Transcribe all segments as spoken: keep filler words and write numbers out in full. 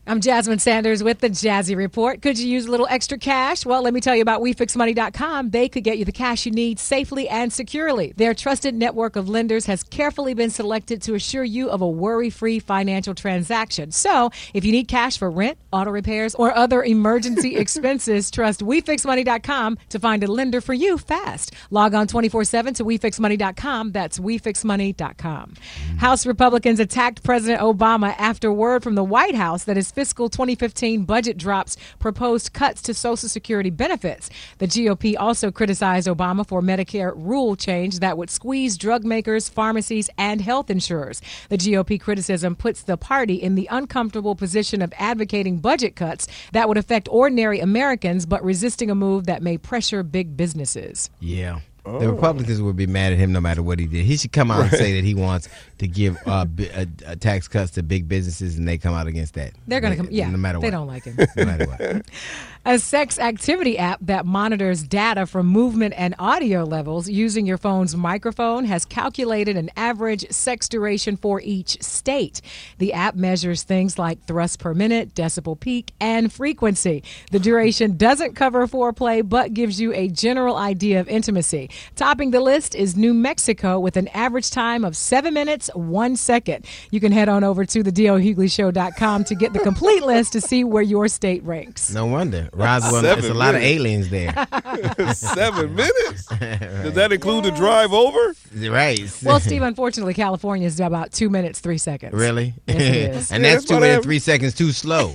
I'm Jasmine Sanders with the Jazzy Report. Could you use a little extra cash? Well, let me tell you about we fix money dot com. They could get you the cash you need safely and securely. Their trusted network of lenders has carefully been selected to assure you of a worry-free financial transaction. So, if you need cash for rent, auto repairs, or other emergency expenses, trust we fix money dot com to find a lender for you fast. Log on twenty-four seven to we fix money dot com. That's we fix money dot com. House Republicans attacked President Obama after word from the White House that his fiscal twenty fifteen budget drops proposed cuts to Social Security benefits. The G O P also criticized Obama for Medicare rule change that would squeeze drug makers, pharmacies, and health insurers. The G O P criticism puts the party in the uncomfortable position of advocating budget cuts that would affect ordinary Americans, but resisting a move that may pressure big businesses. Yeah. Oh. The Republicans would be mad at him no matter what he did. He should come out right. and say that he wants to give uh, b- a, a tax cuts to big businesses, and they come out against that. They're going to come, yeah, no matter they what. don't like him. No matter what. A sex activity app that monitors data from movement and audio levels using your phone's microphone has calculated an average sex duration for each state. The app measures things like thrust per minute, decibel peak, and frequency. The duration doesn't cover foreplay, but gives you a general idea of intimacy. Topping the list is New Mexico with an average time of seven minutes, one second. You can head on over to the D L Hughley Show dot com to get the complete list to see where your state ranks. No wonder. Roswell, there's a lot of aliens there. Seven minutes? Right. Does that include the drive over? Right. Well, Steve, unfortunately, California is about two minutes, three seconds. Really? Yes, it is. And that's two minutes, three seconds too slow.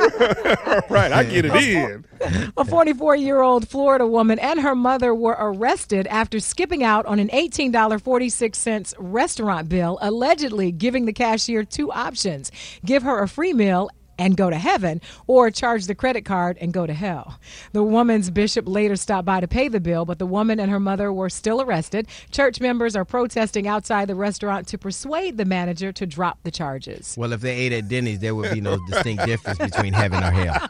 Right, I get it in. A forty-four-year-old Florida woman and her mother were arrested after skipping out on an eighteen dollars and forty-six cents restaurant bill, allegedly giving the cashier two options: give her a free meal and go to heaven, or charge the credit card and go to hell. The woman's bishop later stopped by to pay the bill, but the woman and her mother were still arrested. Church members are protesting outside the restaurant to persuade the manager to drop the charges. Well, if they ate at Denny's, there would be no distinct difference between heaven or hell.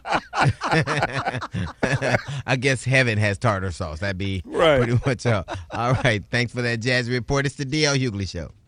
I guess heaven has tartar sauce. That'd be right. pretty much all. All right. Thanks for that, Jazzy Report. It's the D L Hughley Show.